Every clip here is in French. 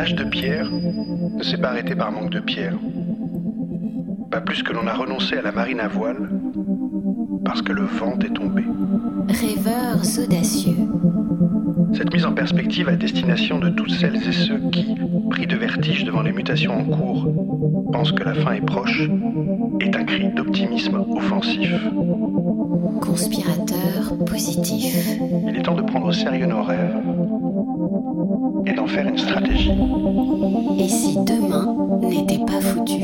nage de pierre ne s'est pas arrêté par manque de pierre. Pas plus que l'on a renoncé à la marine à voile parce que le vent est tombé. Rêveurs audacieux. Cette mise en perspective à destination de toutes celles et ceux qui, pris de vertige devant les mutations en cours, pensent que la fin est proche, est un cri d'optimisme offensif. Conspirateur positif. Il est temps de prendre au sérieux nos rêves et d'en faire une stratégie. Et si demain n'était pas foutu?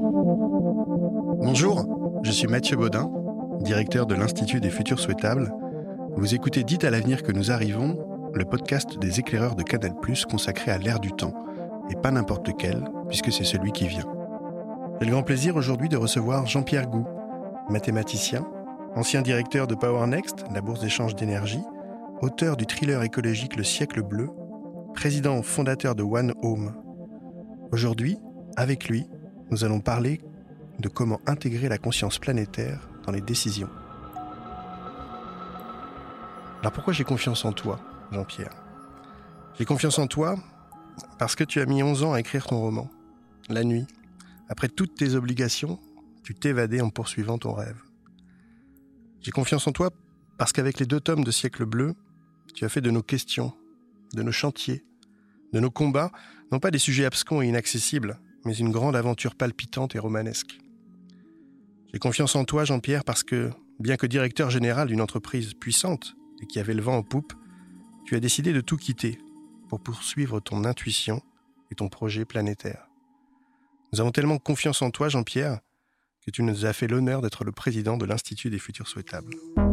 Bonjour, je suis Mathieu Baudin, directeur de l'Institut des Futurs Souhaitables. Vous écoutez Dites à l'avenir que nous arrivons, le podcast des éclaireurs de Canal+, consacré à l'ère du temps, et pas n'importe lequel, puisque c'est celui qui vient. J'ai le grand plaisir aujourd'hui de recevoir Jean-Pierre Gou, mathématicien, ancien directeur de PowerNext, la bourse d'échange d'énergie, auteur du thriller écologique Le siècle bleu, président fondateur de One Home. Aujourd'hui, avec lui, nous allons parler de comment intégrer la conscience planétaire dans les décisions. Alors pourquoi j'ai confiance en toi, Jean-Pierre ? J'ai confiance en toi parce que tu as mis 11 ans à écrire ton roman. La nuit, après toutes tes obligations, tu t'évadais en poursuivant ton rêve. J'ai confiance en toi parce qu'avec les 2 tomes de Siècle bleu, tu as fait de nos questions, de nos chantiers, de nos combats, non pas des sujets abscons et inaccessibles, mais une grande aventure palpitante et romanesque. J'ai confiance en toi, Jean-Pierre, parce que, bien que directeur général d'une entreprise puissante et qui avait le vent en poupe, tu as décidé de tout quitter pour poursuivre ton intuition et ton projet planétaire. Nous avons tellement confiance en toi, Jean-Pierre, que tu nous as fait l'honneur d'être le président de l'Institut des Futurs Souhaitables.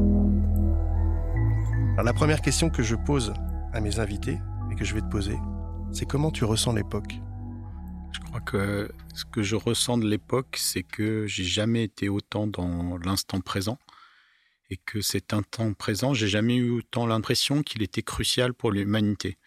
Alors la première question que je pose à mes invités, et que je vais te poser, c'est comment tu ressens l'époque ? Je crois que ce que je ressens de l'époque, c'est que j'ai jamais été autant dans l'instant présent et que cet instant présent, j'ai jamais eu autant l'impression qu'il était crucial pour l'humanité.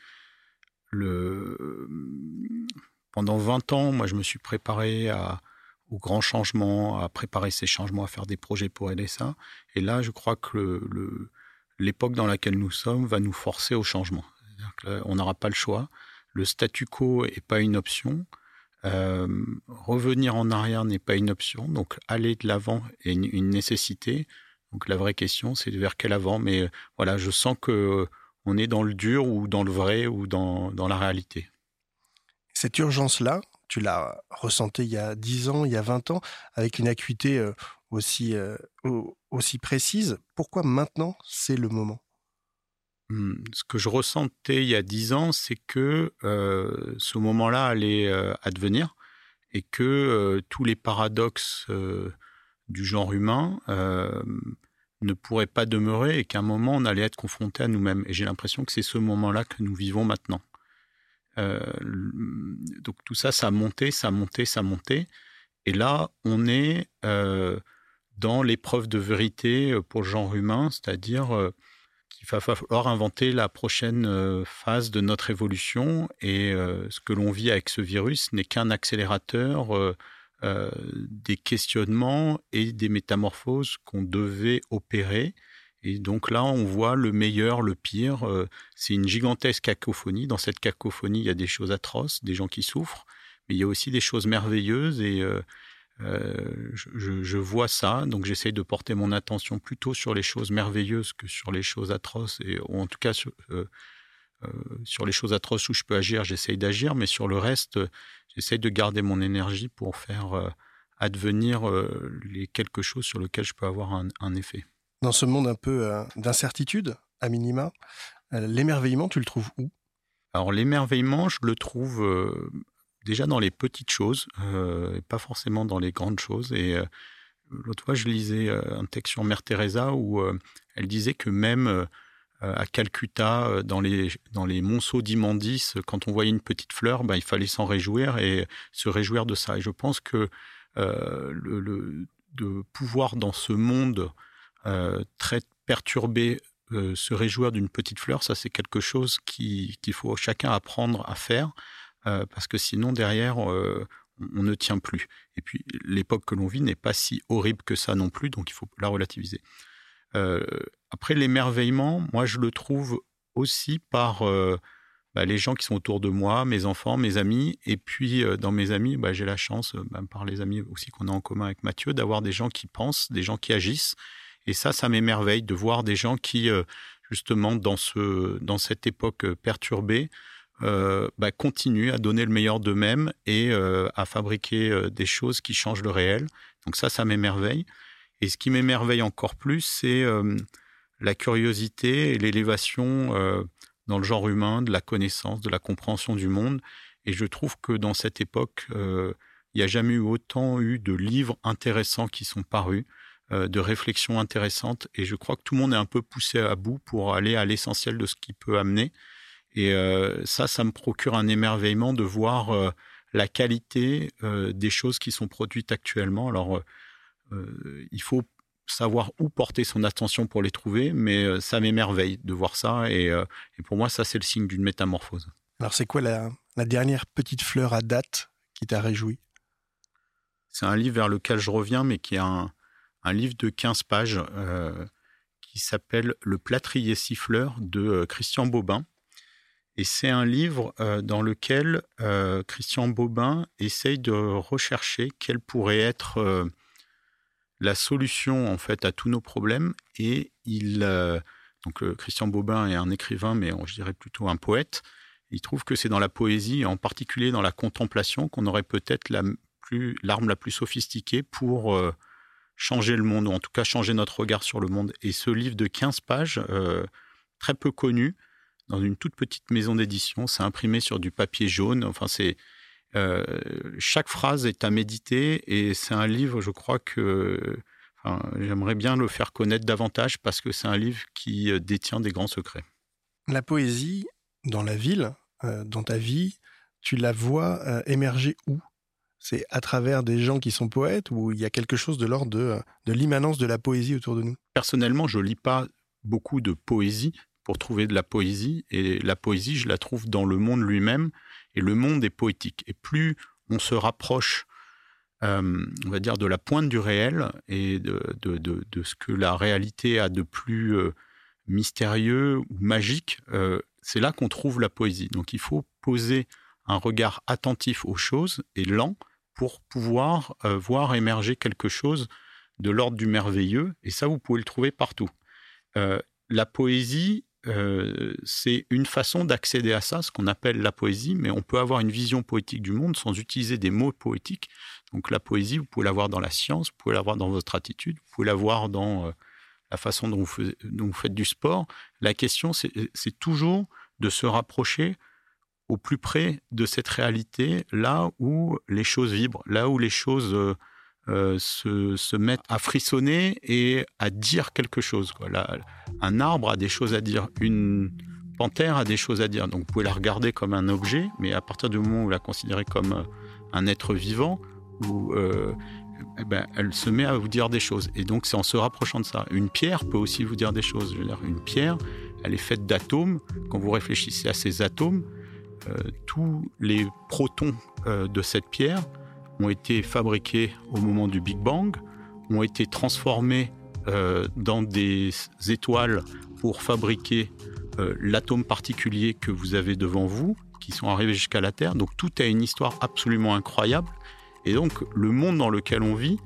Pendant 20 ans, moi, je me suis préparé aux grands changements, à préparer ces changements, à faire des projets pour aider ça. Et là, je crois que l'époque dans laquelle nous sommes va nous forcer au changement. C'est-à-dire qu'on n'aura pas le choix. Le statu quo n'est pas une option. Revenir en arrière n'est pas une option. Donc, aller de l'avant est une nécessité. Donc, la vraie question, c'est vers quel avant. Mais voilà, je sens qu'on est dans le dur ou dans le vrai ou dans la réalité. Cette urgence-là, tu l'as ressentie il y a 10 ans, il y a 20 ans, avec une acuité aussi précise. Pourquoi maintenant, c'est le moment ? Ce que je ressentais il y a 10 ans, c'est que ce moment-là allait advenir et que tous les paradoxes du genre humain ne pourraient pas demeurer et qu'à un moment, on allait être confronté à nous-mêmes. Et j'ai l'impression que c'est ce moment-là que nous vivons maintenant. Donc tout ça, ça a monté. Et là, on est dans l'épreuve de vérité pour le genre humain, c'est-à-dire qu'il va falloir inventer la prochaine phase de notre évolution. Et ce que l'on vit avec ce virus n'est qu'un accélérateur des questionnements et des métamorphoses qu'on devait opérer. Et donc là, on voit le meilleur, le pire. C'est une gigantesque cacophonie. Dans cette cacophonie, il y a des choses atroces, des gens qui souffrent, mais il y a aussi des choses merveilleuses et je vois ça. Donc j'essaye de porter mon attention plutôt sur les choses merveilleuses que sur les choses atroces, ou en tout cas sur les choses atroces où je peux agir, j'essaye d'agir, mais sur le reste, j'essaye de garder mon énergie pour faire advenir quelque chose sur lequel je peux avoir un effet. Dans ce monde un peu d'incertitude, à minima, l'émerveillement, tu le trouves où ? Alors l'émerveillement, je le trouve déjà dans les petites choses, et pas forcément dans les grandes choses. Et l'autre fois, je lisais un texte sur Mère Teresa où elle disait que même à Calcutta, dans les monceaux d'immondices, quand on voyait une petite fleur, il fallait s'en réjouir et se réjouir de ça. Et je pense que de pouvoir dans ce monde très perturbé, se réjouir d'une petite fleur, ça c'est quelque chose qu'il faut chacun apprendre à faire, parce que sinon derrière on ne tient plus. Et puis l'époque que l'on vit n'est pas si horrible que ça non plus, donc il faut la relativiser. Après l'émerveillement, moi je le trouve aussi par les gens qui sont autour de moi, mes enfants, mes amis. Et puis, dans mes amis, j'ai la chance, par les amis aussi qu'on a en commun avec Mathieu, d'avoir des gens qui pensent, des gens qui agissent. Et ça m'émerveille de voir des gens qui, justement, dans cette époque perturbée, continuent à donner le meilleur d'eux-mêmes et à fabriquer des choses qui changent le réel. Donc ça m'émerveille. Et ce qui m'émerveille encore plus, c'est la curiosité et l'élévation dans le genre humain, de la connaissance, de la compréhension du monde. Et je trouve que dans cette époque, il n'y a jamais eu autant de livres intéressants qui sont parus, de réflexions intéressantes. Et je crois que tout le monde est un peu poussé à bout pour aller à l'essentiel de ce qu'il peut amener. Et ça me procure un émerveillement de voir la qualité des choses qui sont produites actuellement. Alors, il faut savoir où porter son attention pour les trouver, mais ça m'émerveille de voir ça. Et pour moi, ça, c'est le signe d'une métamorphose. Alors, c'est quoi la dernière petite fleur à date qui t'a réjoui? C'est un livre vers lequel je reviens, mais qui est un livre de 15 pages qui s'appelle « Le plâtrier siffleur » de Christian Bobin. Et c'est un livre dans lequel Christian Bobin essaye de rechercher quelle pourrait être la solution en fait à tous nos problèmes. Et Christian Bobin est un écrivain, mais je dirais plutôt un poète. Il trouve que c'est dans la poésie, et en particulier dans la contemplation, qu'on aurait peut-être l'arme la plus sophistiquée pour changer le monde, ou en tout cas changer notre regard sur le monde. Et ce livre de 15 pages, très peu connu, dans une toute petite maison d'édition, c'est imprimé sur du papier jaune. Enfin, chaque phrase est à méditer, et c'est un livre, je crois que j'aimerais bien le faire connaître davantage, parce que c'est un livre qui détient des grands secrets. La poésie, dans la ville, dans ta vie, tu la vois émerger où? C'est à travers des gens qui sont poètes, ou il y a quelque chose de l'ordre de l'immanence de la poésie autour de nous? Personnellement, je ne lis pas beaucoup de poésie pour trouver de la poésie, et la poésie, je la trouve dans le monde lui-même, et le monde est poétique. Et plus on se rapproche, on va dire, de la pointe du réel, et de ce que la réalité a de plus mystérieux ou magique, c'est là qu'on trouve la poésie. Donc il faut poser un regard attentif aux choses, et lent, pour pouvoir voir émerger quelque chose de l'ordre du merveilleux, et ça, vous pouvez le trouver partout. La poésie, c'est une façon d'accéder à ça, ce qu'on appelle la poésie, mais on peut avoir une vision poétique du monde sans utiliser des mots poétiques. Donc la poésie, vous pouvez l'avoir dans la science, vous pouvez l'avoir dans votre attitude, vous pouvez l'avoir dans la façon dont vous faites du sport. La question, c'est toujours de se rapprocher au plus près de cette réalité, là où les choses vibrent, là où les choses se mettent à frissonner et à dire quelque chose, quoi. Un arbre a des choses à dire, une panthère a des choses à dire. Donc vous pouvez la regarder comme un objet, mais à partir du moment où vous la considérez comme un être vivant, elle se met à vous dire des choses. Et donc c'est en se rapprochant de ça. Une pierre peut aussi vous dire des choses. Je veux dire, une pierre, elle est faite d'atomes. Quand vous réfléchissez à ces atomes, tous les protons de cette pierre ont été fabriqués au moment du Big Bang, ont été transformés dans des étoiles pour fabriquer l'atome particulier que vous avez devant vous, qui sont arrivés jusqu'à la Terre. Donc tout a une histoire absolument incroyable. Et donc le monde dans lequel on vit,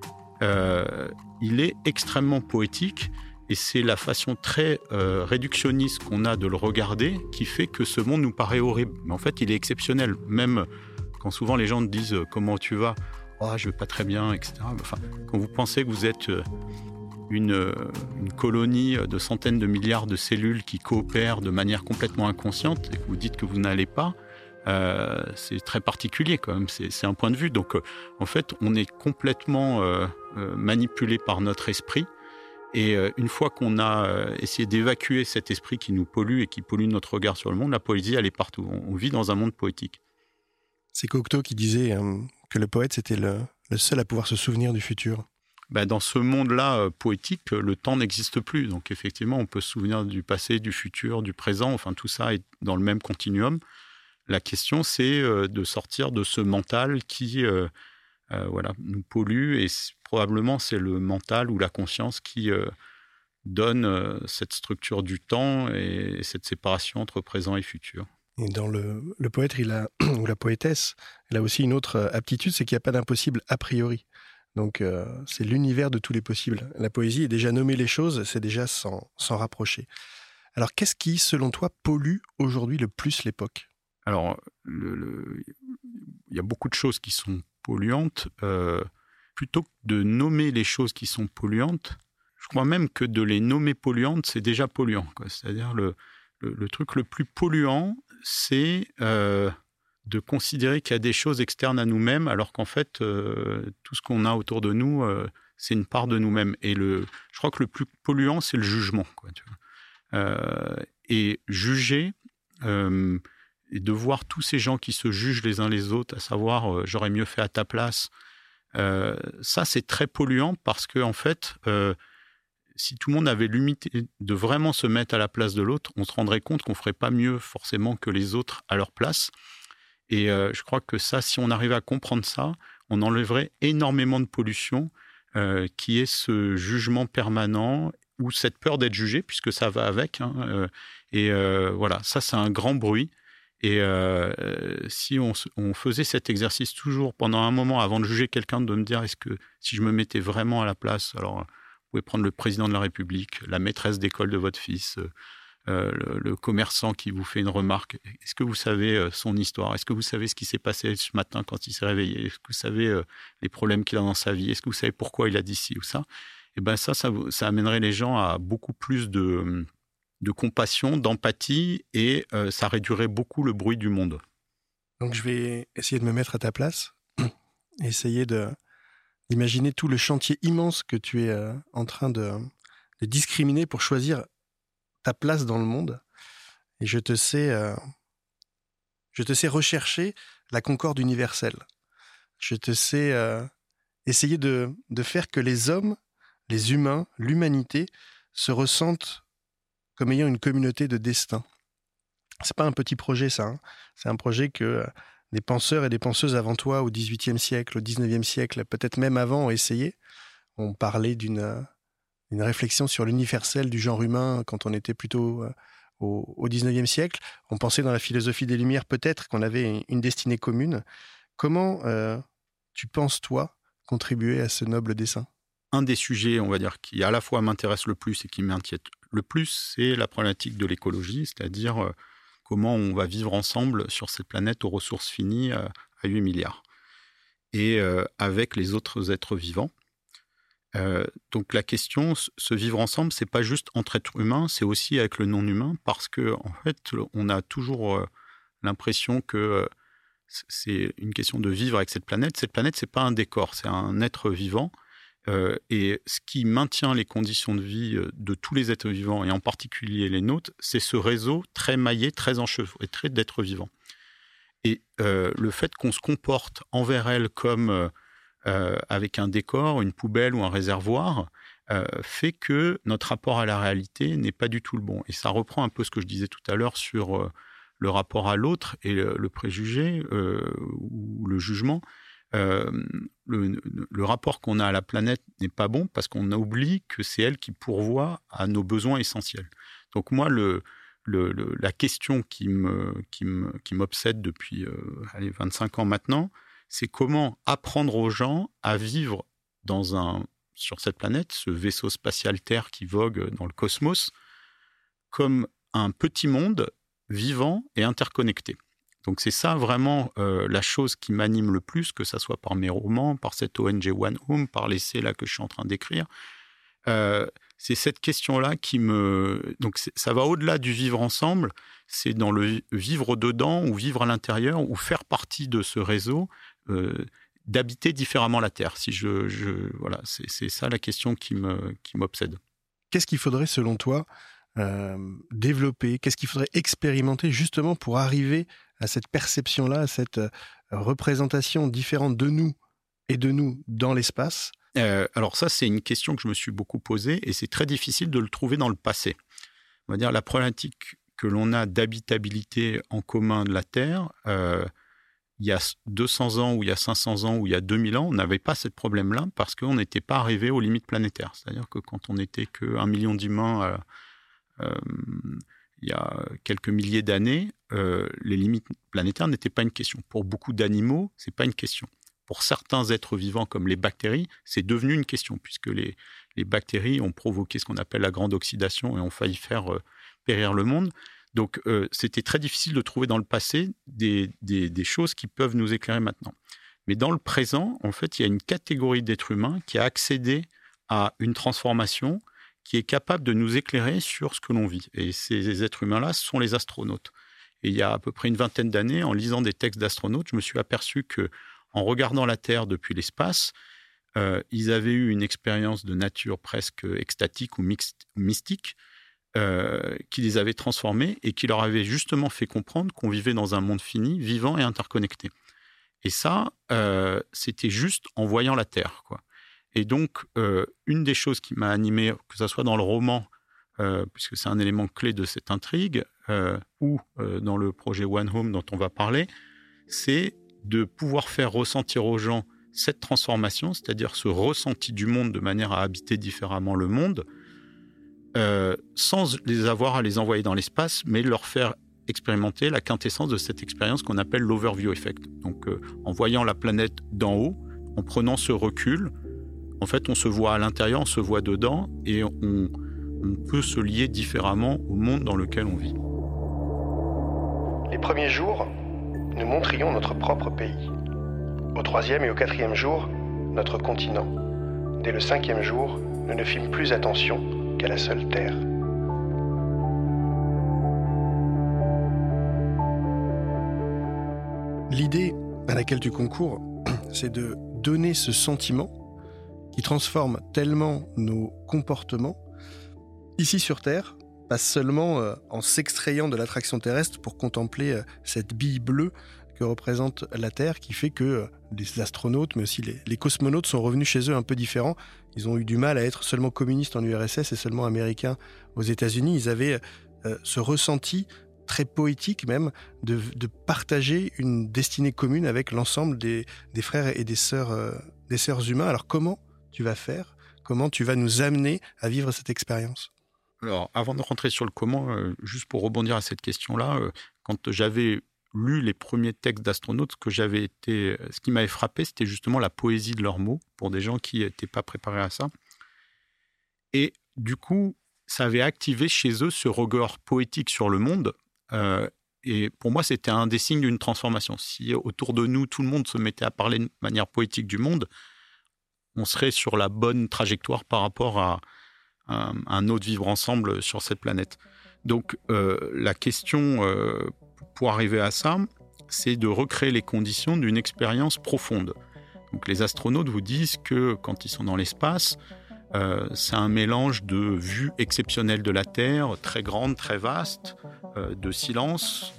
il est extrêmement poétique. Et c'est la façon très réductionniste qu'on a de le regarder qui fait que ce monde nous paraît horrible. Mais en fait, il est exceptionnel. Même quand souvent les gens disent « Comment tu vas ?»« Oh, je vais pas très bien, etc. » Enfin, quand vous pensez que vous êtes une colonie de centaines de milliards de cellules qui coopèrent de manière complètement inconsciente et que vous dites que vous n'allez pas, c'est très particulier quand même. C'est un point de vue. Donc, en fait, on est complètement manipulé par notre esprit. Et une fois qu'on a essayé d'évacuer cet esprit qui nous pollue et qui pollue notre regard sur le monde, la poésie, elle est partout. On vit dans un monde poétique. C'est Cocteau qui disait que le poète, c'était le seul à pouvoir se souvenir du futur. Dans ce monde-là poétique, le temps n'existe plus. Donc effectivement, on peut se souvenir du passé, du futur, du présent. Enfin, tout ça est dans le même continuum. La question, c'est de sortir de ce mental qui nous pollue. Et probablement, c'est le mental ou la conscience qui donne cette structure du temps et cette séparation entre présent et futur. Et dans le poète, ou la poétesse, elle a aussi une autre aptitude, c'est qu'il n'y a pas d'impossible a priori. Donc, c'est l'univers de tous les possibles. La poésie est déjà nommer les choses, c'est déjà s'en rapprocher. Alors, qu'est-ce qui, selon toi, pollue aujourd'hui le plus l'époque ? Alors, il y a beaucoup de choses qui sont polluantes. Plutôt que de nommer les choses qui sont polluantes, je crois même que de les nommer polluantes, c'est déjà polluant, quoi. C'est-à-dire le truc le plus polluant, c'est de considérer qu'il y a des choses externes à nous-mêmes, alors qu'en fait, tout ce qu'on a autour de nous, c'est une part de nous-mêmes. Et je crois que le plus polluant, c'est le jugement, quoi, tu vois. Et juger, et de voir tous ces gens qui se jugent les uns les autres, à savoir j'aurais mieux fait à ta place, ça c'est très polluant parce que en fait, si tout le monde avait l'humilité de vraiment se mettre à la place de l'autre, on se rendrait compte qu'on ferait pas mieux forcément que les autres à leur place. Et je crois que ça, si on arrivait à comprendre ça, on enlèverait énormément de pollution, qui est ce jugement permanent ou cette peur d'être jugé, puisque ça va avec. Hein, voilà, ça c'est un grand bruit. Et si on faisait cet exercice toujours pendant un moment avant de juger quelqu'un, de me dire est-ce que si je me mettais vraiment à la place, alors vous pouvez prendre le président de la République, la maîtresse d'école de votre fils, le commerçant qui vous fait une remarque, est-ce que vous savez son histoire? Est-ce que vous savez ce qui s'est passé ce matin quand il s'est réveillé? Est-ce que vous savez les problèmes qu'il a dans sa vie? Est-ce que vous savez pourquoi il a dit ci ou ça? Et ben ça amènerait les gens à beaucoup plus de compassion, d'empathie, et ça réduirait beaucoup le bruit du monde. Donc je vais essayer de me mettre à ta place, essayer d'imaginer tout le chantier immense que tu es en train de discriminer pour choisir ta place dans le monde. Et je te sais rechercher la concorde universelle. Je te sais essayer de faire que les hommes, les humains, l'humanité se ressentent comme ayant une communauté de destin. C'est pas un petit projet, ça. Hein. C'est un projet que des penseurs et des penseuses avant toi, au XVIIIe siècle, au XIXe siècle, peut-être même avant, ont essayé. On parlait d'une réflexion sur l'universel du genre humain quand on était plutôt au XIXe siècle. On pensait dans la philosophie des Lumières peut-être qu'on avait une destinée commune. Comment tu penses, toi, contribuer à ce noble dessein ? Un des sujets, on va dire, qui à la fois m'intéresse le plus et qui m'inquiète le plus, c'est la problématique de l'écologie, c'est-à-dire comment on va vivre ensemble sur cette planète aux ressources finies à 8 milliards, et avec les autres êtres vivants. Donc la question, se vivre ensemble, c'est pas juste entre êtres humains, c'est aussi avec le non-humain, parce que en fait, on a toujours l'impression que c'est une question de vivre avec cette planète. Cette planète, c'est pas un décor, c'est un être vivant. Et ce qui maintient les conditions de vie de tous les êtres vivants, et en particulier les nôtres, c'est ce réseau très maillé, très enchevêtré d'êtres vivants. Et le fait qu'on se comporte envers elles comme avec un décor, une poubelle ou un réservoir, fait que notre rapport à la réalité n'est pas du tout le bon. Et ça reprend un peu ce que je disais tout à l'heure sur le rapport à l'autre et le préjugé ou le jugement. Le rapport qu'on a à la planète n'est pas bon parce qu'on oublie que c'est elle qui pourvoit à nos besoins essentiels. Donc moi, la question qui m'obsède depuis 25 ans maintenant, c'est comment apprendre aux gens à vivre sur cette planète, ce vaisseau spatial Terre qui vogue dans le cosmos, comme un petit monde vivant et interconnecté. Donc c'est ça vraiment la chose qui m'anime le plus, que ça soit par mes romans, par cette ONG One Home, par l'essai là que je suis en train d'écrire. C'est cette question-là qui donc ça va au-delà du vivre ensemble, c'est dans le vivre dedans ou vivre à l'intérieur ou faire partie de ce réseau, d'habiter différemment la Terre. Voilà, c'est ça la question qui m'obsède. Qu'est-ce qu'il faudrait selon toi développer, qu'est-ce qu'il faudrait expérimenter justement pour arriver à cette perception-là, à cette représentation différente de nous et de nous dans l'espace? Alors ça, c'est une question que je me suis beaucoup posée et c'est très difficile de le trouver dans le passé. On va dire la problématique que l'on a d'habitabilité en commun de la Terre, il y a 200 ans ou il y a 500 ans ou il y a 2000 ans, on n'avait pas ce problème-là parce qu'on n'était pas arrivé aux limites planétaires. C'est-à-dire que quand on n'était que 1 million d'humains il y a quelques milliers d'années, les limites planétaires n'étaient pas une question. Pour beaucoup d'animaux, c'est pas une question. Pour certains êtres vivants comme les bactéries, c'est devenu une question, puisque les bactéries ont provoqué ce qu'on appelle la grande oxydation et ont failli faire périr le monde. Donc, c'était très difficile de trouver dans le passé des choses qui peuvent nous éclairer maintenant. Mais dans le présent, en fait, il y a une catégorie d'êtres humains qui a accédé à une transformation qui est capable de nous éclairer sur ce que l'on vit. Et ces êtres humains-là sont les astronautes. Et il y a à peu près une vingtaine d'années, en lisant des textes d'astronautes, je me suis aperçu qu'en regardant la Terre depuis l'espace, ils avaient eu une expérience de nature presque extatique ou mystique qui les avait transformés et qui leur avait justement fait comprendre qu'on vivait dans un monde fini, vivant et interconnecté. Et ça, c'était juste en voyant la Terre, quoi. Et donc, une des choses qui m'a animé, que ce soit dans le roman, puisque c'est un élément clé de cette intrigue, ou dans le projet One Home dont on va parler, c'est de pouvoir faire ressentir aux gens cette transformation, c'est-à-dire ce ressenti du monde de manière à habiter différemment le monde, sans les avoir à les envoyer dans l'espace, mais leur faire expérimenter la quintessence de cette expérience qu'on appelle l'overview effect. Donc, en voyant la planète d'en haut, en prenant ce recul, en fait, on se voit à l'intérieur, on se voit dedans, et on peut se lier différemment au monde dans lequel on vit. Les premiers jours, nous montrions notre propre pays. Au 3e et au 4e jour, notre continent. Dès le 5e jour, nous ne fîmes plus attention qu'à la seule Terre. L'idée à laquelle tu concours, c'est de donner ce sentiment qui transforme tellement nos comportements ici sur Terre, pas seulement en s'extrayant de l'attraction terrestre pour contempler cette bille bleue que représente la Terre, qui fait que les astronautes, mais aussi les cosmonautes sont revenus chez eux un peu différents. Ils ont eu du mal à être seulement communistes en URSS et seulement américains aux États-Unis. Ils avaient ce ressenti très poétique même de partager une destinée commune avec l'ensemble des frères et des sœurs humains. Alors comment tu vas faire? Comment tu vas nous amener à vivre cette expérience? Alors, avant de rentrer sur le comment, juste pour rebondir à cette question-là, quand j'avais lu les premiers textes d'astronautes, ce qui m'avait frappé, c'était justement la poésie de leurs mots, pour des gens qui n'étaient pas préparés à ça. Et du coup, ça avait activé chez eux ce regard poétique sur le monde. Et pour moi, c'était un des signes d'une transformation. Si autour de nous, tout le monde se mettait à parler de manière poétique du monde, on serait sur la bonne trajectoire par rapport à un autre vivre ensemble sur cette planète. Donc, la question pour arriver à ça, c'est de recréer les conditions d'une expérience profonde. Donc, les astronautes vous disent que quand ils sont dans l'espace, c'est un mélange de vues exceptionnelles de la Terre, très grande, très vaste, de silence,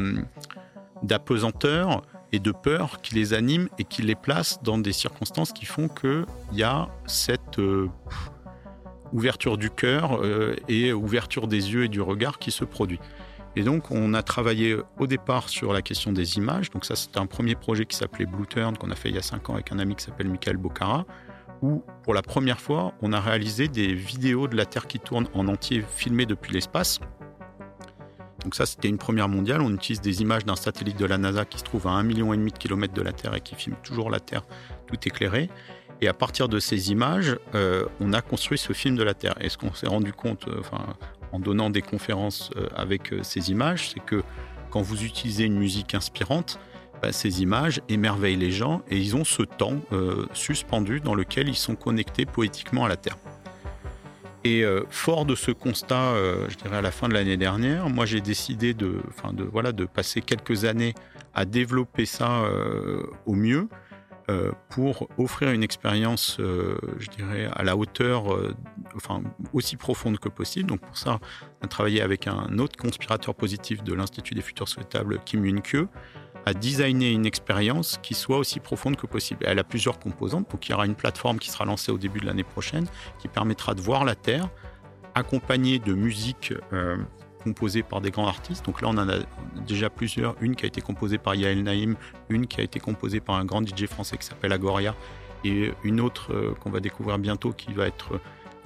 d'apesanteur et de peur qui les anime et qui les place dans des circonstances qui font qu'il y a cette ouverture du cœur et ouverture des yeux et du regard qui se produit. Et donc, on a travaillé au départ sur la question des images. Donc ça, c'était un premier projet qui s'appelait Blue Turn, qu'on a fait il y a 5 ans avec un ami qui s'appelle Michael Bocara, où, pour la première fois, on a réalisé des vidéos de la Terre qui tourne en entier, filmées depuis l'espace. Donc ça, c'était une première mondiale. On utilise des images d'un satellite de la NASA qui se trouve à 1,5 million de kilomètres de la Terre et qui filme toujours la Terre tout éclairée. Et à partir de ces images, on a construit ce film de la Terre. Et ce qu'on s'est rendu compte, en donnant des conférences avec ces images, c'est que quand vous utilisez une musique inspirante, ces images émerveillent les gens et ils ont ce temps suspendu dans lequel ils sont connectés poétiquement à la Terre. Et fort de ce constat, je dirais à la fin de l'année dernière, moi j'ai décidé de passer quelques années à développer ça au mieux pour offrir une expérience, je dirais, à la hauteur, aussi profonde que possible. Donc pour ça, on a travaillé avec un autre conspirateur positif de l'Institut des futurs souhaitables, Kim Yoon-kyo, à designer une expérience qui soit aussi profonde que possible. Elle a plusieurs composantes. Donc il y aura une plateforme qui sera lancée au début de l'année prochaine, qui permettra de voir la Terre, accompagnée de musique composée par des grands artistes. Donc là, on en a déjà plusieurs. Une qui a été composée par Yael Naïm, une qui a été composée par un grand DJ français qui s'appelle Agoria, et une autre qu'on va découvrir bientôt qui va être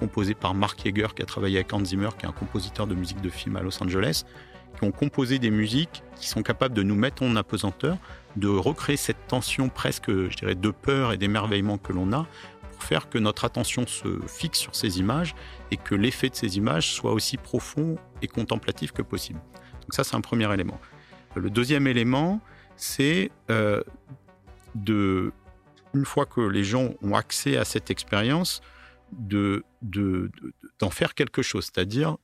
composés par Mark Yeager, qui a travaillé avec Hans Zimmer, qui est un compositeur de musique de film à Los Angeles, qui ont composé des musiques qui sont capables de nous mettre en apesanteur, de recréer cette tension presque, je dirais, de peur et d'émerveillement que l'on a, pour faire que notre attention se fixe sur ces images et que l'effet de ces images soit aussi profond et contemplatif que possible. Donc ça, c'est un premier élément. Le deuxième élément, c'est une fois que les gens ont accès à cette expérience, d'en faire quelque chose. C'est-à-dire,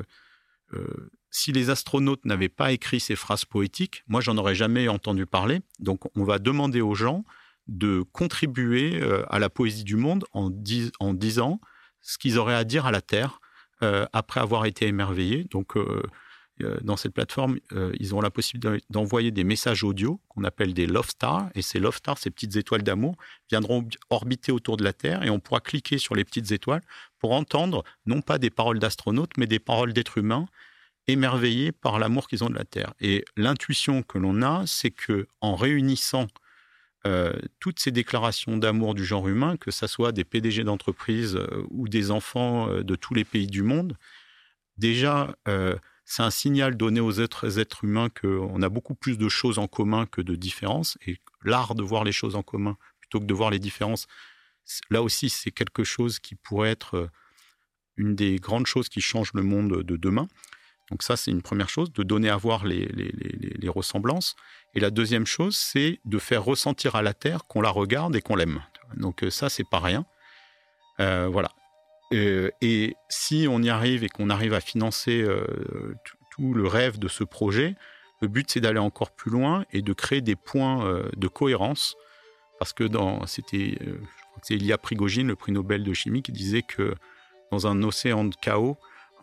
si les astronautes n'avaient pas écrit ces phrases poétiques, moi, j'en aurais jamais entendu parler. Donc, on va demander aux gens de contribuer à la poésie du monde en disant ce qu'ils auraient à dire à la Terre après avoir été émerveillés. Donc, dans cette plateforme, ils auront la possibilité d'envoyer des messages audio qu'on appelle des love stars. Et ces love stars, ces petites étoiles d'amour, viendront orbiter autour de la Terre et on pourra cliquer sur les petites étoiles pour entendre non pas des paroles d'astronautes, mais des paroles d'êtres humains émerveillés par l'amour qu'ils ont de la Terre. Et l'intuition que l'on a, c'est qu'en réunissant toutes ces déclarations d'amour du genre humain, que ce soit des PDG d'entreprises ou des enfants de tous les pays du monde, déjà... c'est un signal donné aux êtres humains qu'on a beaucoup plus de choses en commun que de différences. Et l'art de voir les choses en commun plutôt que de voir les différences, là aussi, c'est quelque chose qui pourrait être une des grandes choses qui changent le monde de demain. Donc ça, c'est une première chose, de donner à voir les ressemblances. Et la deuxième chose, c'est de faire ressentir à la Terre qu'on la regarde et qu'on l'aime. Donc ça, c'est pas rien. Voilà. Et si on y arrive et qu'on arrive à financer tout le rêve de ce projet, le but c'est d'aller encore plus loin et de créer des points de cohérence, parce que c'était Ilya Prigogine, le prix Nobel de chimie, qui disait que dans un océan de chaos,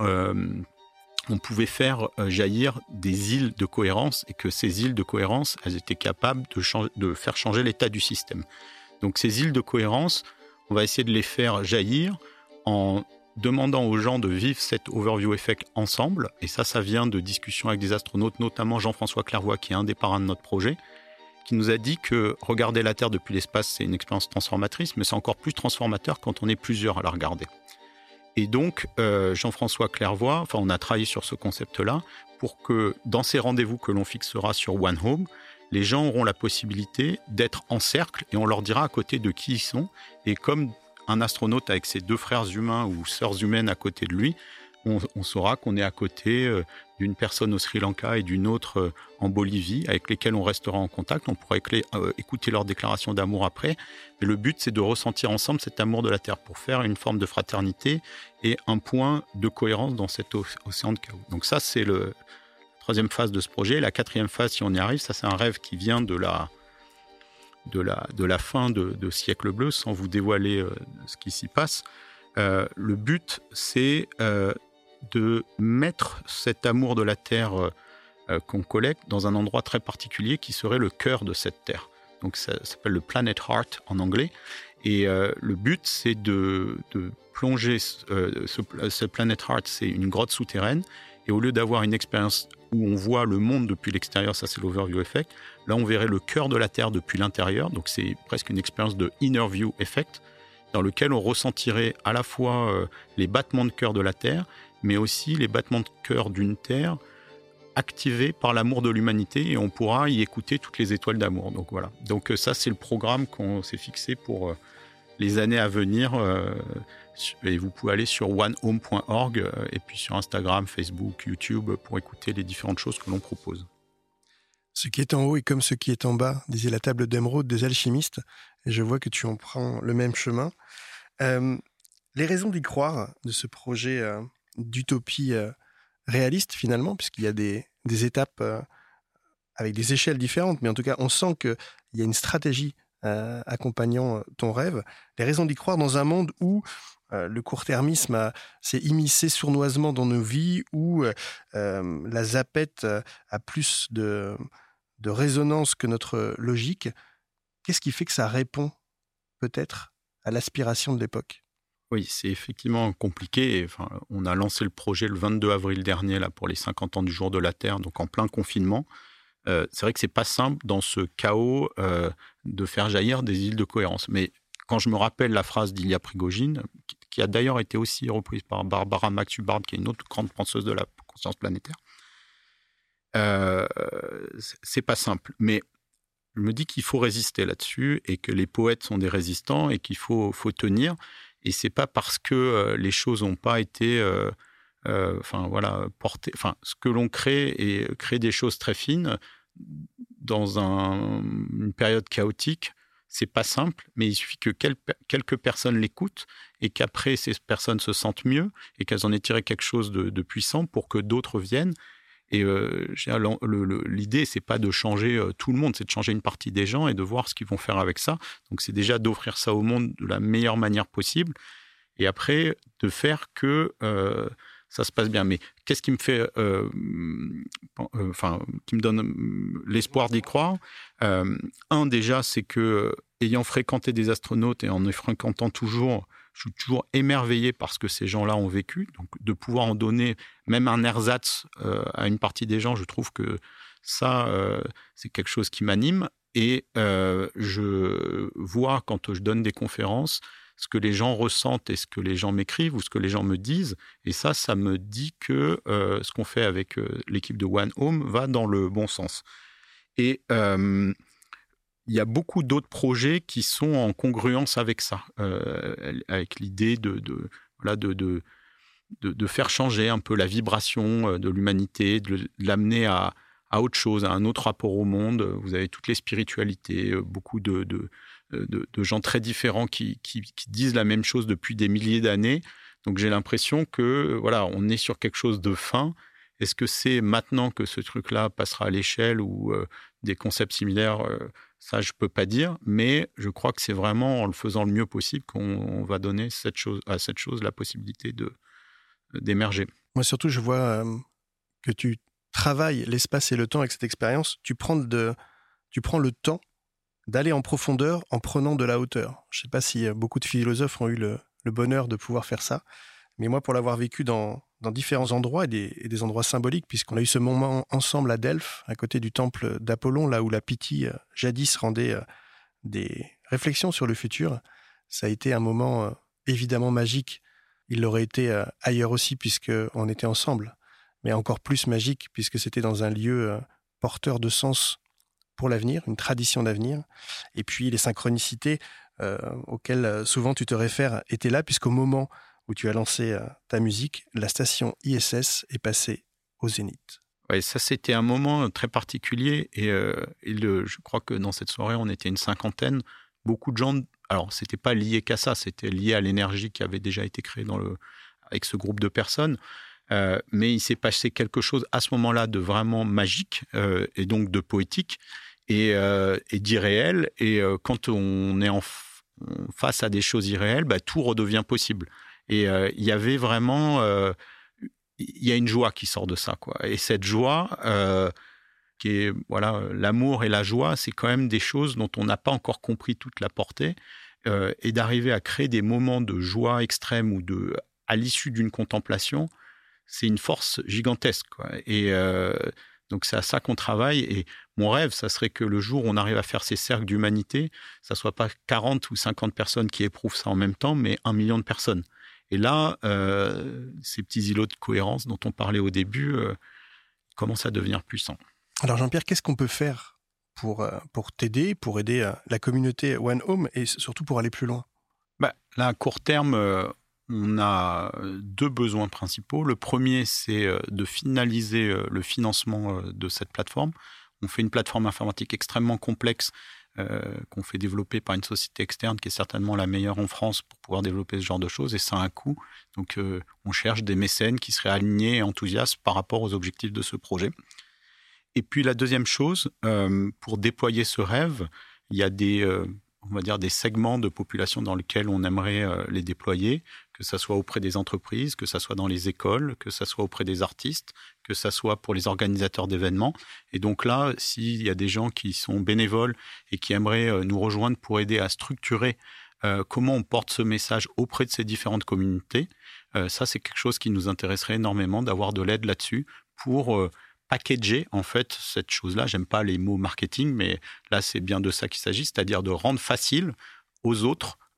on pouvait faire jaillir des îles de cohérence et que ces îles de cohérence, elles étaient capables de faire changer l'état du système. Donc ces îles de cohérence, on va essayer de les faire jaillir en demandant aux gens de vivre cet overview effect ensemble. Et ça vient de discussions avec des astronautes, notamment Jean-François Clairvoy, qui est un des parrains de notre projet, qui nous a dit que regarder la Terre depuis l'espace, c'est une expérience transformatrice, mais c'est encore plus transformateur quand on est plusieurs à la regarder. Et donc, Jean-François Clairvoy, on a travaillé sur ce concept-là pour que, dans ces rendez-vous que l'on fixera sur One Home, les gens auront la possibilité d'être en cercle et on leur dira à côté de qui ils sont. Et comme un astronaute avec ses deux frères humains ou sœurs humaines à côté de lui, on saura qu'on est à côté d'une personne au Sri Lanka et d'une autre en Bolivie, avec lesquelles on restera en contact. On pourra écouter leur déclaration d'amour après. Mais le but, c'est de ressentir ensemble cet amour de la Terre pour faire une forme de fraternité et un point de cohérence dans cet océan de chaos. Donc ça, c'est la troisième phase de ce projet. La quatrième phase, si on y arrive, ça c'est un rêve qui vient de la fin de Siècle Bleu, sans vous dévoiler ce qui s'y passe. Le but, c'est de mettre cet amour de la Terre qu'on collecte dans un endroit très particulier qui serait le cœur de cette Terre. Donc ça s'appelle le Planet Heart en anglais. Et le but, c'est de plonger ce Planet Heart, c'est une grotte souterraine. Et au lieu d'avoir une expérience où on voit le monde depuis l'extérieur, ça c'est l'overview effect, là on verrait le cœur de la Terre depuis l'intérieur. Donc c'est presque une expérience de inner view effect, dans lequel on ressentirait à la fois les battements de cœur de la Terre, mais aussi les battements de cœur d'une Terre activés par l'amour de l'humanité, et on pourra y écouter toutes les étoiles d'amour. Donc voilà. Donc ça, c'est le programme qu'on s'est fixé pour les années à venir. Et vous pouvez aller sur onehome.org et puis sur Instagram, Facebook, YouTube pour écouter les différentes choses que l'on propose. Ce qui est en haut est comme ce qui est en bas, disait la table d'émeraude des alchimistes. Et je vois que tu en prends le même chemin. Les raisons d'y croire, de ce projet d'utopie réaliste finalement, puisqu'il y a des étapes avec des échelles différentes, mais en tout cas on sent qu'il y a une stratégie accompagnant ton rêve. Les raisons d'y croire dans un monde où le court-termisme s'est immiscé sournoisement dans nos vies, où la zapette a plus de résonance que notre logique. Qu'est-ce qui fait que ça répond peut-être à l'aspiration de l'époque ? Oui, c'est effectivement compliqué. Enfin, on a lancé le projet le 22 avril dernier là, pour les 50 ans du jour de la Terre, donc en plein confinement. C'est vrai que c'est pas simple dans ce chaos de faire jaillir des îles de cohérence. Mais quand je me rappelle la phrase d'Ilya Prigogine, qui a d'ailleurs été aussi reprise par Barbara Max-Hubbard, qui est une autre grande penseuse de la conscience planétaire. C'est pas simple, mais je me dis qu'il faut résister là-dessus et que les poètes sont des résistants et qu'il faut tenir. Et c'est pas parce que les choses n'ont pas été portées. Enfin, ce que l'on crée et créer des choses très fines dans une période chaotique, c'est pas simple, mais il suffit que quelques personnes l'écoutent et qu'après ces personnes se sentent mieux et qu'elles en aient tiré quelque chose de puissant pour que d'autres viennent. Et l'idée, c'est pas de changer tout le monde, c'est de changer une partie des gens et de voir ce qu'ils vont faire avec ça. Donc, c'est déjà d'offrir ça au monde de la meilleure manière possible. Et après, de faire que ça se passe bien. Mais qu'est-ce qui me fait, qui me donne l'espoir d'y croire ? Déjà, c'est que, ayant fréquenté des astronautes et en les fréquentant toujours, je suis toujours émerveillé par ce que ces gens-là ont vécu. Donc, de pouvoir en donner même un ersatz à une partie des gens, je trouve que ça, c'est quelque chose qui m'anime. Et je vois, quand je donne des conférences, ce que les gens ressentent et ce que les gens m'écrivent ou ce que les gens me disent. Et ça me dit que ce qu'on fait avec l'équipe de One Home va dans le bon sens. Et il y a beaucoup d'autres projets qui sont en congruence avec ça, avec l'idée de faire changer un peu la vibration de l'humanité, de l'amener à autre chose, à un autre rapport au monde. Vous avez toutes les spiritualités, beaucoup de gens très différents qui disent la même chose depuis des milliers d'années. Donc j'ai l'impression que on est sur quelque chose de fin. Est-ce que c'est maintenant que ce truc-là passera à l'échelle ou des concepts similaires ça, je ne peux pas dire, mais je crois que c'est vraiment en le faisant le mieux possible qu'on va donner à cette chose la possibilité d'émerger. Moi, surtout, je vois que tu travailles l'espace et le temps avec cette expérience. Tu prends le temps d'aller en profondeur en prenant de la hauteur. Je ne sais pas si beaucoup de philosophes ont eu le bonheur de pouvoir faire ça, mais moi, pour l'avoir vécu dans différents endroits et des endroits symboliques, puisqu'on a eu ce moment ensemble à Delphes, à côté du temple d'Apollon, là où la Pythie jadis rendait des réflexions sur le futur. Ça a été un moment évidemment magique. Il l'aurait été ailleurs aussi, puisqu'on était ensemble, mais encore plus magique, puisque c'était dans un lieu porteur de sens pour l'avenir, une tradition d'avenir. Et puis les synchronicités auxquelles souvent tu te réfères étaient là, puisqu'au moment où tu as lancé ta musique, la station ISS est passée au Zénith. Oui, ça c'était un moment très particulier et je crois que dans cette soirée, on était une cinquantaine. Beaucoup de gens, alors c'était pas lié qu'à ça, c'était lié à l'énergie qui avait déjà été créée avec ce groupe de personnes. Mais il s'est passé quelque chose à ce moment-là de vraiment magique et donc de poétique et d'irréel. Et quand on est face à des choses irréelles, tout redevient possible. Et il y avait vraiment... il y a une joie qui sort de ça, quoi. Et cette joie, qui est... l'amour et la joie, c'est quand même des choses dont on n'a pas encore compris toute la portée. Et d'arriver à créer des moments de joie extrême ou à l'issue d'une contemplation, c'est une force gigantesque, quoi. Et donc, c'est à ça qu'on travaille. Et mon rêve, ça serait que le jour où on arrive à faire ces cercles d'humanité, ça ne soit pas 40 ou 50 personnes qui éprouvent ça en même temps, mais 1 million de personnes. Et là, ces petits îlots de cohérence dont on parlait au début commencent à devenir puissants. Alors Jean-Pierre, qu'est-ce qu'on peut faire pour t'aider, pour aider la communauté One Home et surtout pour aller plus loin ? Là, à court terme, on a 2 besoins principaux. Le premier, c'est de finaliser le financement de cette plateforme. On fait une plateforme informatique extrêmement complexe qu'on fait développer par une société externe qui est certainement la meilleure en France pour pouvoir développer ce genre de choses, et ça a un coût. Donc, on cherche des mécènes qui seraient alignés et enthousiastes par rapport aux objectifs de ce projet. Et puis, la deuxième chose, pour déployer ce rêve, il y a on va dire des segments de population dans lesquels on aimerait les déployer, que ça soit auprès des entreprises, que ça soit dans les écoles, que ça soit auprès des artistes, que ça soit pour les organisateurs d'événements. Et donc là, s'il y a des gens qui sont bénévoles et qui aimeraient nous rejoindre pour aider à structurer comment on porte ce message auprès de ces différentes communautés, ça c'est quelque chose qui nous intéresserait énormément d'avoir de l'aide là-dessus pour packager en fait cette chose-là. J'aime pas les mots marketing, mais là c'est bien de ça qu'il s'agit, c'est-à-dire de rendre facile aux autres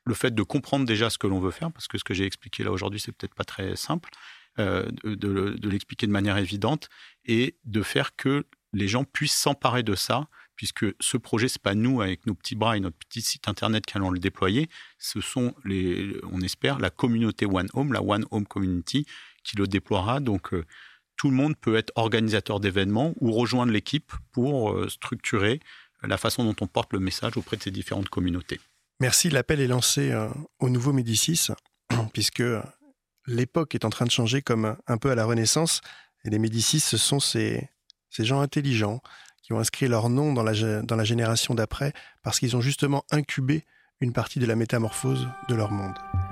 le fait de comprendre déjà ce que l'on veut faire, parce que ce que j'ai expliqué là aujourd'hui, c'est peut-être pas très simple, de l'expliquer de manière évidente et de faire que les gens puissent s'emparer de ça, puisque ce projet, c'est pas nous avec nos petits bras et notre petit site internet qui allons le déployer, ce sont on espère, la communauté One Home, la One Home Community qui le déploiera. Donc, tout le monde peut être organisateur d'événements ou rejoindre l'équipe pour structurer la façon dont on porte le message auprès de ces différentes communautés. Merci, l'appel est lancé au nouveau Médicis, puisque l'époque est en train de changer comme un peu à la Renaissance. Et les Médicis, ce sont ces gens intelligents qui ont inscrit leur nom dans la génération d'après parce qu'ils ont justement incubé une partie de la métamorphose de leur monde.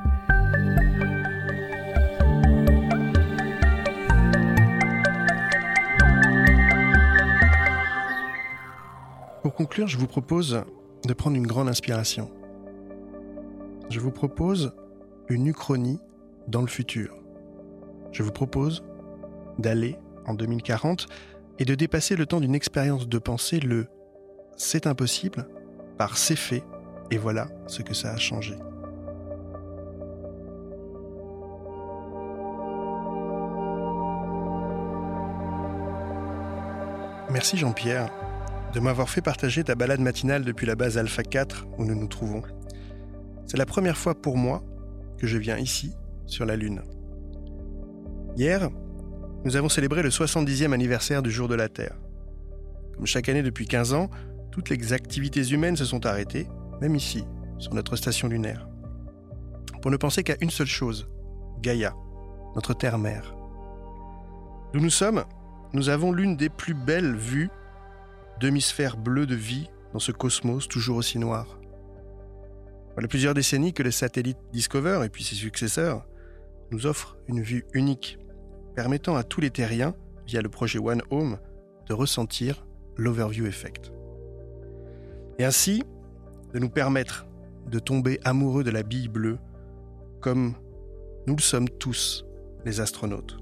Pour conclure, je vous propose de prendre une grande inspiration. Je vous propose une uchronie dans le futur. Je vous propose d'aller en 2040 et de dépasser le temps d'une expérience de pensée, le « c'est impossible » par « c'est fait » et voilà ce que ça a changé. Merci Jean-Pierre de m'avoir fait partager ta balade matinale depuis la base Alpha 4 où nous nous trouvons. C'est la première fois pour moi que je viens ici, sur la Lune. Hier, nous avons célébré le 70e anniversaire du jour de la Terre. Comme chaque année depuis 15 ans, toutes les activités humaines se sont arrêtées, même ici, sur notre station lunaire. Pour ne penser qu'à une seule chose, Gaïa, notre terre-mère. D'où nous sommes, nous avons l'une des plus belles vues d'hémisphère bleu de vie dans ce cosmos toujours aussi noir. Voilà plusieurs décennies que le satellite Discover et puis ses successeurs nous offrent une vue unique, permettant à tous les terriens, via le projet One Home, de ressentir l'Overview Effect. Et ainsi, de nous permettre de tomber amoureux de la bille bleue, comme nous le sommes tous, les astronautes.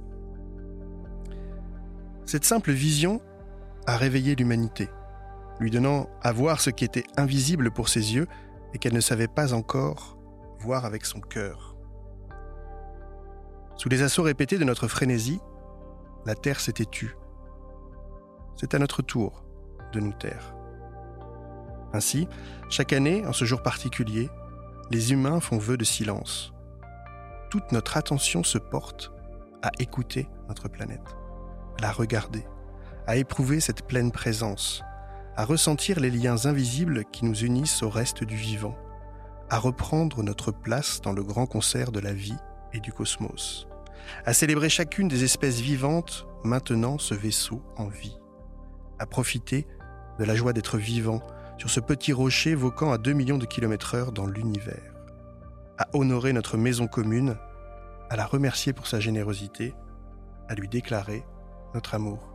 Cette simple vision a réveillé l'humanité, lui donnant à voir ce qui était invisible pour ses yeux et qu'elle ne savait pas encore voir avec son cœur. Sous les assauts répétés de notre frénésie, la Terre s'était tue. C'est à notre tour de nous taire. Ainsi, chaque année, en ce jour particulier, les humains font vœu de silence. Toute notre attention se porte à écouter notre planète, à la regarder, à éprouver cette pleine présence, à ressentir les liens invisibles qui nous unissent au reste du vivant, à reprendre notre place dans le grand concert de la vie et du cosmos, à célébrer chacune des espèces vivantes maintenant ce vaisseau en vie, à profiter de la joie d'être vivant sur ce petit rocher voquant à 2 millions de km/h dans l'univers, à honorer notre maison commune, à la remercier pour sa générosité, à lui déclarer notre amour.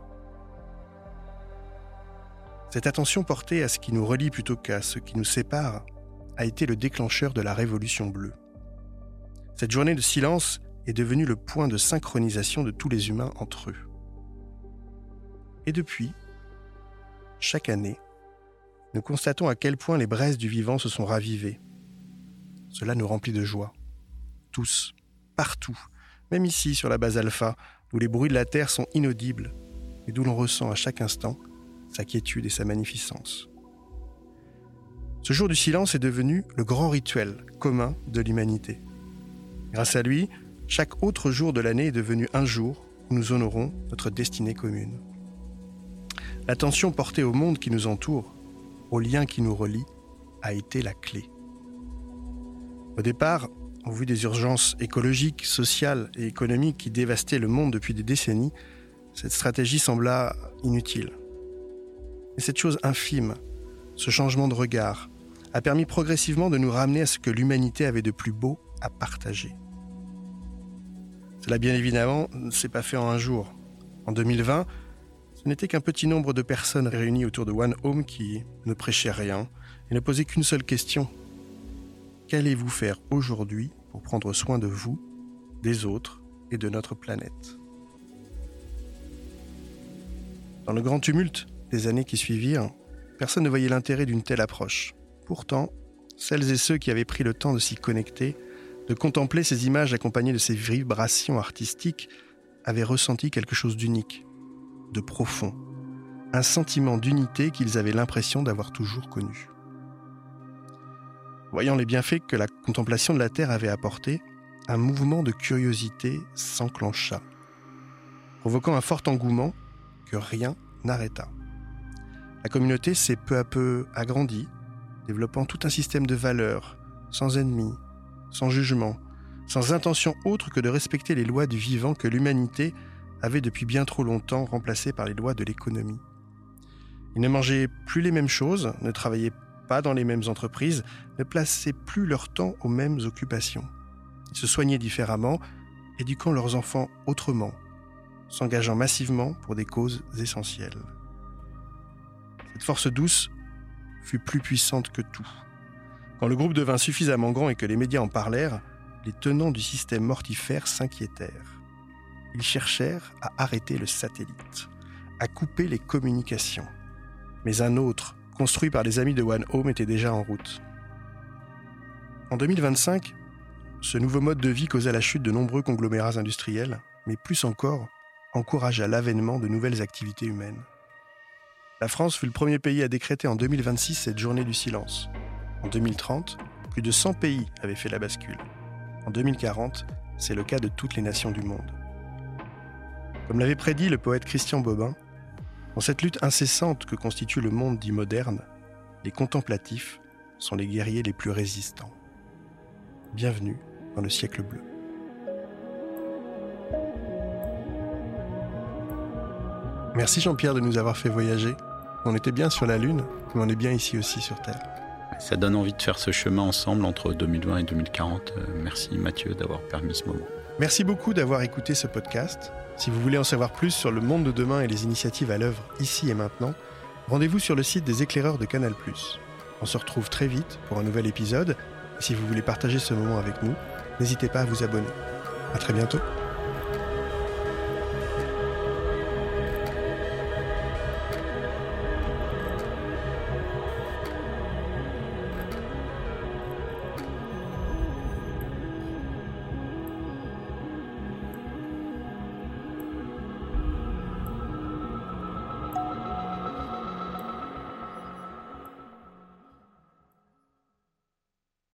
Cette attention portée à ce qui nous relie plutôt qu'à ce qui nous sépare a été le déclencheur de la Révolution bleue. Cette journée de silence est devenue le point de synchronisation de tous les humains entre eux. Et depuis, chaque année, nous constatons à quel point les braises du vivant se sont ravivées. Cela nous remplit de joie. Tous, partout, même ici sur la base Alpha, où les bruits de la Terre sont inaudibles, et d'où l'on ressent à chaque instant sa quiétude et sa magnificence. Ce jour du silence est devenu le grand rituel commun de l'humanité. Grâce à lui, chaque autre jour de l'année est devenu un jour où nous honorons notre destinée commune. L'attention portée au monde qui nous entoure, aux liens qui nous relient, a été la clé. Au départ, au vu des urgences écologiques, sociales et économiques qui dévastaient le monde depuis des décennies, cette stratégie sembla inutile. Mais cette chose infime, ce changement de regard, a permis progressivement de nous ramener à ce que l'humanité avait de plus beau à partager. Cela, bien évidemment, ne s'est pas fait en un jour. En 2020, ce n'était qu'un petit nombre de personnes réunies autour de One Home qui ne prêchaient rien et ne posaient qu'une seule question. Qu'allez-vous faire aujourd'hui pour prendre soin de vous, des autres et de notre planète ? Dans le grand tumulte des années qui suivirent, personne ne voyait l'intérêt d'une telle approche. Pourtant, celles et ceux qui avaient pris le temps de s'y connecter, de contempler ces images accompagnées de ces vibrations artistiques, avaient ressenti quelque chose d'unique, de profond, un sentiment d'unité qu'ils avaient l'impression d'avoir toujours connu. Voyant les bienfaits que la contemplation de la Terre avait apportés, un mouvement de curiosité s'enclencha, provoquant un fort engouement que rien n'arrêta. La communauté s'est peu à peu agrandie, développant tout un système de valeurs, sans ennemis, sans jugement, sans intention autre que de respecter les lois du vivant que l'humanité avait depuis bien trop longtemps remplacées par les lois de l'économie. Ils ne mangeaient plus les mêmes choses, ne travaillaient pas dans les mêmes entreprises, ne plaçaient plus leur temps aux mêmes occupations. Ils se soignaient différemment, éduquant leurs enfants autrement, s'engageant massivement pour des causes essentielles. Cette force douce fut plus puissante que tout. Quand le groupe devint suffisamment grand et que les médias en parlèrent, les tenants du système mortifère s'inquiétèrent. Ils cherchèrent à arrêter le satellite, à couper les communications. Mais un autre, construit par les amis de One Home, était déjà en route. En 2025, ce nouveau mode de vie causa la chute de nombreux conglomérats industriels, mais plus encore, encouragea l'avènement de nouvelles activités humaines. La France fut le premier pays à décréter en 2026 cette journée du silence. En 2030, plus de 100 pays avaient fait la bascule. En 2040, c'est le cas de toutes les nations du monde. Comme l'avait prédit le poète Christian Bobin, dans cette lutte incessante que constitue le monde dit moderne, les contemplatifs sont les guerriers les plus résistants. Bienvenue dans le siècle bleu. Merci Jean-Pierre de nous avoir fait voyager. On était bien sur la Lune, mais on est bien ici aussi sur Terre. Ça donne envie de faire ce chemin ensemble entre 2020 et 2040. Merci Mathieu d'avoir permis ce moment. Merci beaucoup d'avoir écouté ce podcast. Si vous voulez en savoir plus sur le monde de demain et les initiatives à l'œuvre ici et maintenant, rendez-vous sur le site des éclaireurs de Canal+. On se retrouve très vite pour un nouvel épisode. Et si vous voulez partager ce moment avec nous, n'hésitez pas à vous abonner. À très bientôt.